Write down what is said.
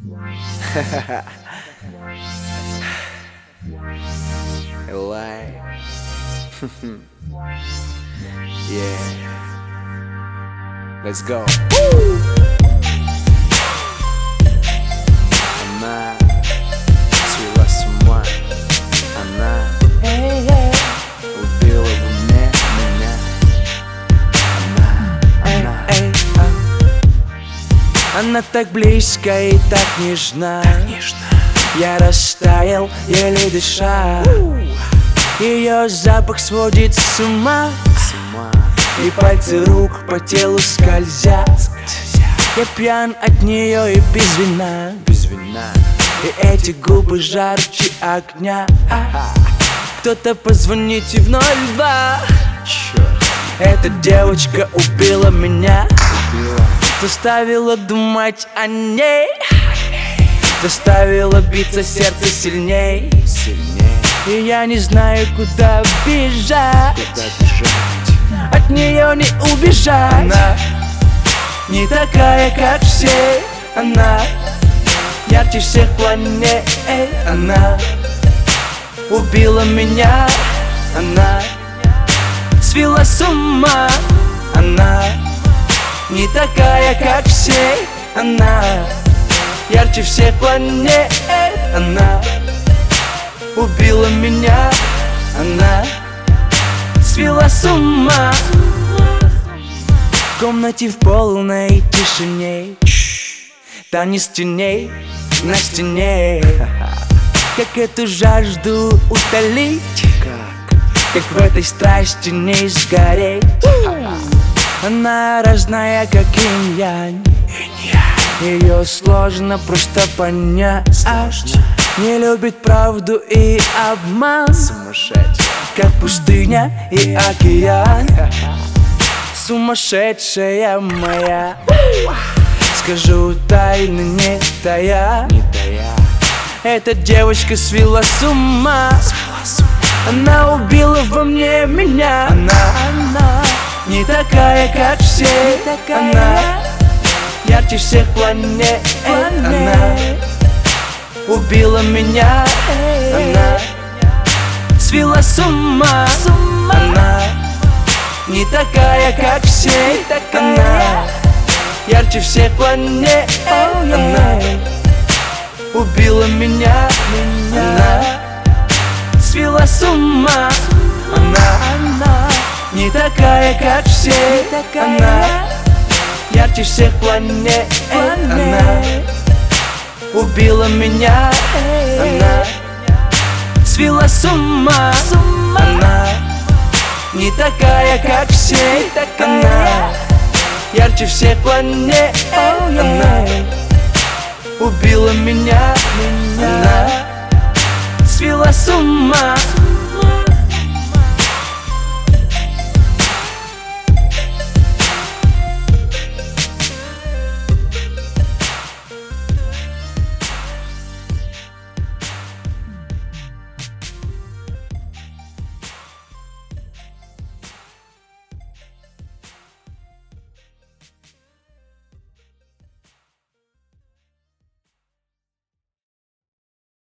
Lie. Yeah. Let's go. Она свела с ума. Она убила бы меня. Она так близко и так нежна. Я растаял, еле дыша. Ее запах сводит с ума. И пальцы рук по телу скользят. Я пьян от нее и без вина. И эти губы жарче огня. Кто-то позвоните в 02. Эта девочка убила меня. Заставила думать о ней. Заставила биться сердце сильней. И я не знаю, куда бежать. От нее не убежать. Она не такая, как все. Она ярче всех планет. Она убила меня. Она свела с ума. Она не такая, как все. Она ярче всех планет. Она убила меня. Она свела с ума. В комнате в полной тишине. Танец теней на стене. Как эту жажду утолить? Как в этой страсти не сгореть? Она разная, как инь-янь. Ее сложно просто понять. Не любит правду и обман. Как пустыня и океан. Сумасшедшая моя. Скажу тайны не тая. Эта девочка свела с ума. Она убила во мне меня. Она не такая, как все. Она ярче всех планет. Она убила меня. Она свела с ума. Она не такая, как все. Она ярче всех планет. Она убила меня. Она свела с ума. Она не такая, как все. Она ярче всех планет. Она убила меня. Она свела с ума. Она не такая, как все. Она ярче всех планет. Она убила меня. Она свела с ума.